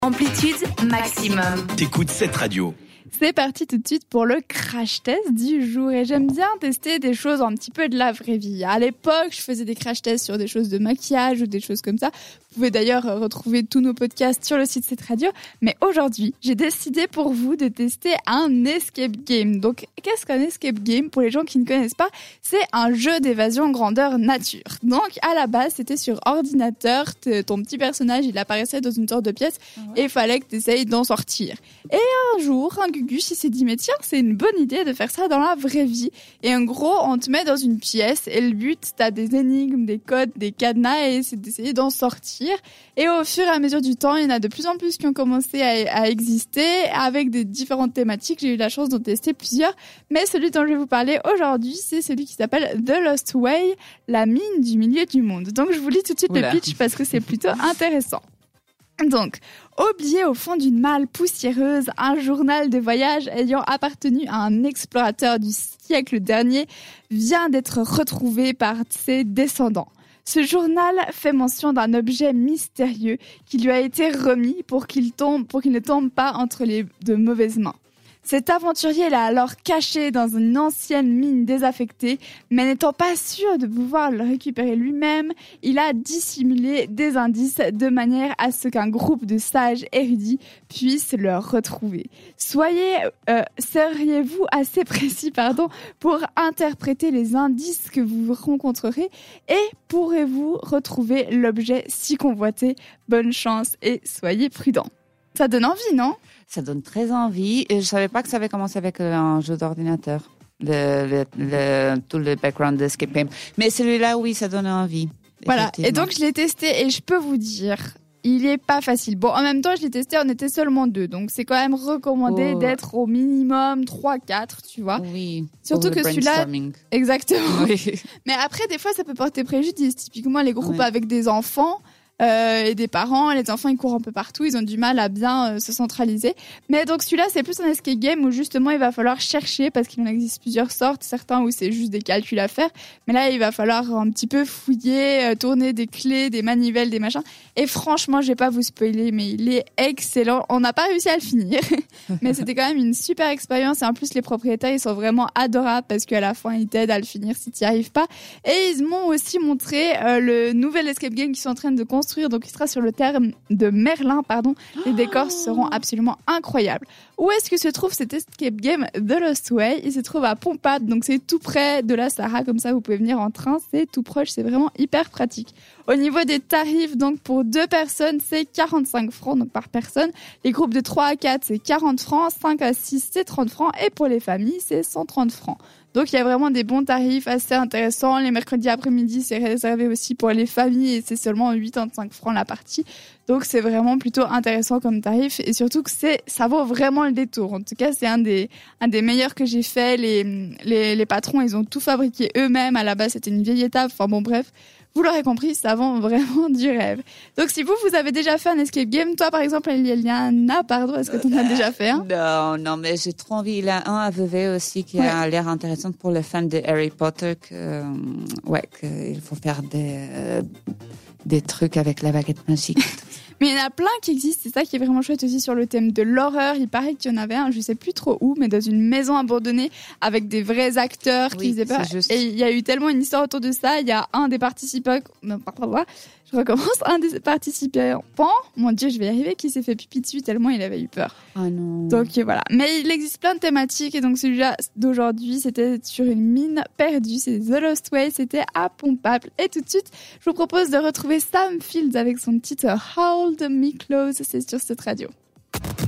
Amplitude maximum. T'écoutes cette radio. C'est parti tout de suite pour le crash test du jour. Et j'aime bien tester des choses un petit peu de la vraie vie. À l'époque, je faisais des crash tests sur des choses de maquillage ou des choses comme ça. Vous pouvez d'ailleurs retrouver tous nos podcasts sur le site Cette Radio. Mais aujourd'hui, j'ai décidé pour vous de tester un escape game. Donc, qu'est-ce qu'un escape game? Pour les gens qui ne connaissent pas, c'est un jeu d'évasion grandeur nature. Donc, à la base, c'était sur ordinateur. Ton petit personnage, il apparaissait dans une sorte de pièce et il fallait que tu essayes d'en sortir. Et un jour, un Gugus, il s'est dit, mais tiens, c'est une bonne idée de faire ça dans la vraie vie. Et en gros, on te met dans une pièce et le but, t'as des énigmes, des codes, des cadenas et c'est d'essayer d'en sortir. Et au fur et à mesure du temps, il y en a de plus en plus qui ont commencé à exister avec des différentes thématiques. J'ai eu la chance d'en tester plusieurs. Mais celui dont je vais vous parler aujourd'hui, c'est celui qui s'appelle The Lost Way, la mine du milieu du monde. Donc, je vous lis tout de suite le pitch parce que c'est plutôt intéressant. Donc, oublié au fond d'une malle poussiéreuse, un journal de voyage ayant appartenu à un explorateur du siècle dernier vient d'être retrouvé par ses descendants. Ce journal fait mention d'un objet mystérieux qui lui a été remis pour qu'il ne tombe pas entre de mauvaises mains. Cet aventurier l'a alors caché dans une ancienne mine désaffectée, mais n'étant pas sûr de pouvoir le récupérer lui-même, il a dissimulé des indices de manière à ce qu'un groupe de sages érudits puisse le retrouver. Seriez-vous assez précis, pour interpréter les indices que vous rencontrerez et pourrez-vous retrouver l'objet si convoité? Bonne chance et soyez prudents. Ça donne envie, non? Ça donne très envie. Et je savais pas que ça avait commencé avec un jeu d'ordinateur. Tout le background d'Escape Game. Mais celui-là, oui, ça donne envie. Voilà. Et donc, je l'ai testé et je peux vous dire, il est pas facile. Bon, en même temps, je l'ai testé, on était seulement 2. Donc, c'est quand même recommandé d'être au minimum 3-4, tu vois. Oui. Surtout que celui-là. Exactement. Oui. Mais après, des fois, ça peut porter préjudice. Typiquement, les groupes avec des enfants. Et des parents, les enfants ils courent un peu partout, ils ont du mal à bien se centraliser. Mais donc celui-là c'est plus un escape game où justement il va falloir chercher parce qu'il en existe plusieurs sortes, certains où c'est juste des calculs à faire, mais là il va falloir un petit peu fouiller, tourner des clés, des manivelles, des machins. Et franchement je vais pas vous spoiler, mais il est excellent. On n'a pas réussi à le finir, mais c'était quand même une super expérience et en plus les propriétaires ils sont vraiment adorables parce qu'à la fin ils t'aident à le finir si tu n'y arrives pas. Et ils m'ont aussi montré le nouvel escape game qu'ils sont en train de construire. Donc, il sera sur le terme de Merlin, Les décors seront absolument incroyables. Où est-ce que se trouve cet escape game The Lost Way? Il se trouve à Pompade, donc c'est tout près de la Sahara. Comme ça, vous pouvez venir en train, c'est tout proche, c'est vraiment hyper pratique. Au niveau des tarifs, donc pour 2 personnes, c'est 45 francs donc par personne. Les groupes de 3 à 4, c'est 40 francs. 5 à 6, c'est 30 francs. Et pour les familles, c'est 130 francs. Donc, il y a vraiment des bons tarifs assez intéressants. Les mercredis après-midi, c'est réservé aussi pour les familles et c'est seulement 85 francs la partie. Donc, c'est vraiment plutôt intéressant comme tarif et surtout que ça vaut vraiment le détour. En tout cas, c'est un des meilleurs que j'ai fait. Les patrons, ils ont tout fabriqué eux-mêmes. À la base, c'était une vieille étape. Enfin bon, bref. Vous l'aurez compris, ça vend vraiment du rêve. Donc, si vous avez déjà fait un escape game, toi, par exemple, Eliana, est-ce que tu en as déjà fait un? Non, mais j'ai trop envie. Il y a un à Vevey aussi qui a l'air intéressant pour les fans de Harry Potter. Qu'il faut faire des trucs avec la baguette magique. Mais il y en a plein qui existent, c'est ça qui est vraiment chouette aussi sur le thème de l'horreur. Il paraît qu'il y en avait un, je sais plus trop où, mais dans une maison abandonnée avec des vrais acteurs qui faisaient peur. Et il y a eu tellement une histoire autour de ça. Il y a un des participants, un des participants, mon Dieu, je vais y arriver, qui s'est fait pipi dessus tellement il avait eu peur. Ah non. Donc voilà. Mais il existe plein de thématiques et donc celui-là d'aujourd'hui, c'était sur une mine perdue. C'est The Lost Way, c'était à Pompable. Et tout de suite, je vous propose de retrouver Sam Fields avec son titre Hold Me Close, c'est sur cette radio.